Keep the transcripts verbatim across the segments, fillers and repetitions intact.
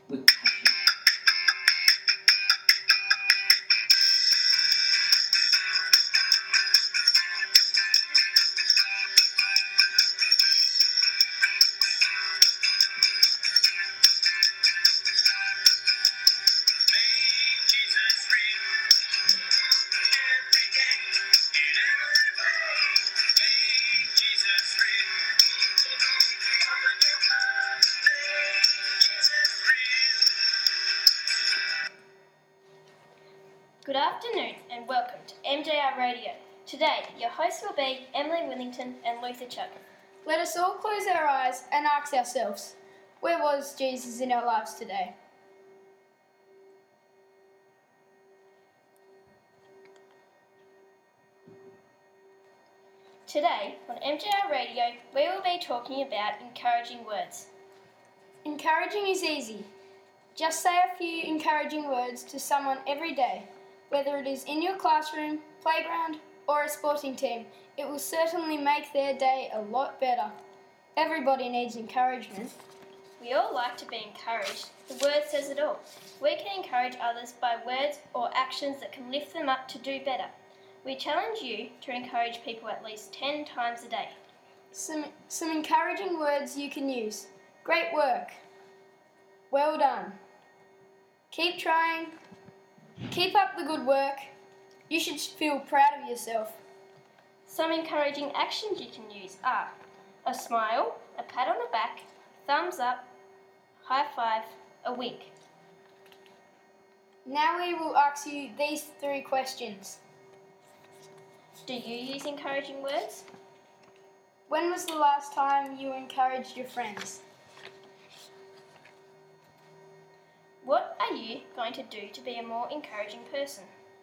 with passion. Good afternoon and welcome to M J R Radio. Today, your hosts will be Emily Willington and Luther Chuck. Let us all close our eyes and ask ourselves, where was Jesus in our lives today? Today, on M J R Radio, we will be talking about encouraging words. Encouraging is easy. Just say a few encouraging words to someone every day. Whether it is in your classroom, playground, or a sporting team, it will certainly make their day a lot better. Everybody needs encouragement. We all like to be encouraged. The word says it all. We can encourage others by words or actions that can lift them up to do better. We challenge you to encourage people at least ten times a day. Some, some encouraging words you can use. Great work. Well done. Keep trying. Keep up the good work. You should feel proud of yourself. Some encouraging actions you can use are a smile, a pat on the back, thumbs up, high five, a wink. Now we will ask you these three questions. Do you use encouraging words? When was the last time you encouraged your friends? What are you going to do to be a more encouraging person?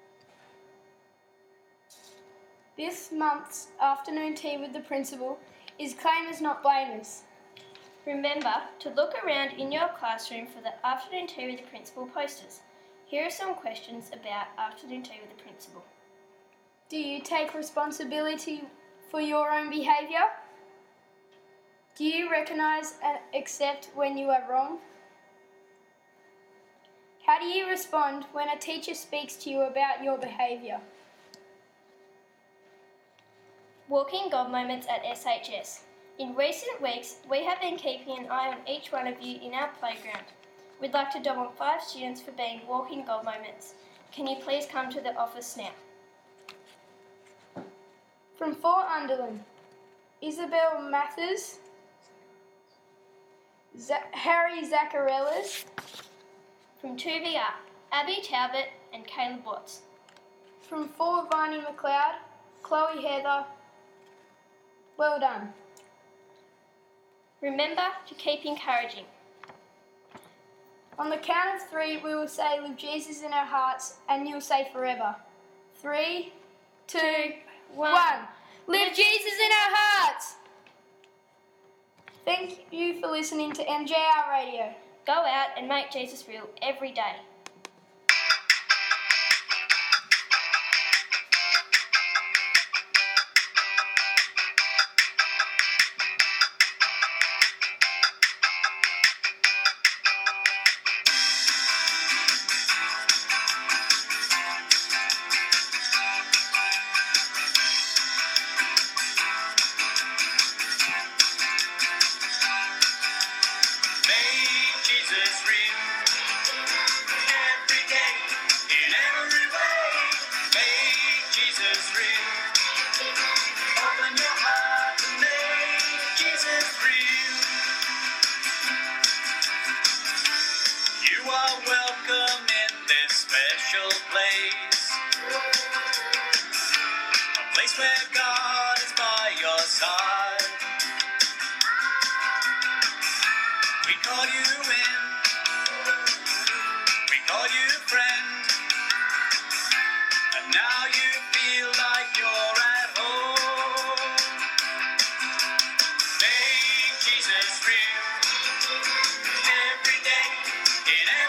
This month's afternoon tea with the principal is Claimers Not Blamers. Remember to look around in your classroom for the afternoon tea with the principal posters. Here are some questions about afternoon tea with the principal. Do you take responsibility for your own behaviour? Do you recognise and accept when you are wrong? How do you respond when a teacher speaks to you about your behaviour? Walking God moments at S H S. In recent weeks, we have been keeping an eye on each one of you in our playground. We'd like to dub on five students for being walking God moments. Can you please come to the office now? From Fort Underland, Isabel Mathers, Z- Harry Zacharellas. From two V R, Abby Talbot and Caleb Watts. From Fort Viney McLeod, Chloe Heather. Well done. Remember to keep encouraging. On the count of three, we will say, "Live Jesus in our hearts," and you'll say forever. Three, two, one. Live Jesus in our hearts! Thank you for listening to M J R Radio. Go out and make Jesus real every day. Welcome in this special place, a place where God is by your side. We call you in, we call you friend, and now you feel like you're at home. Make Jesus real every day in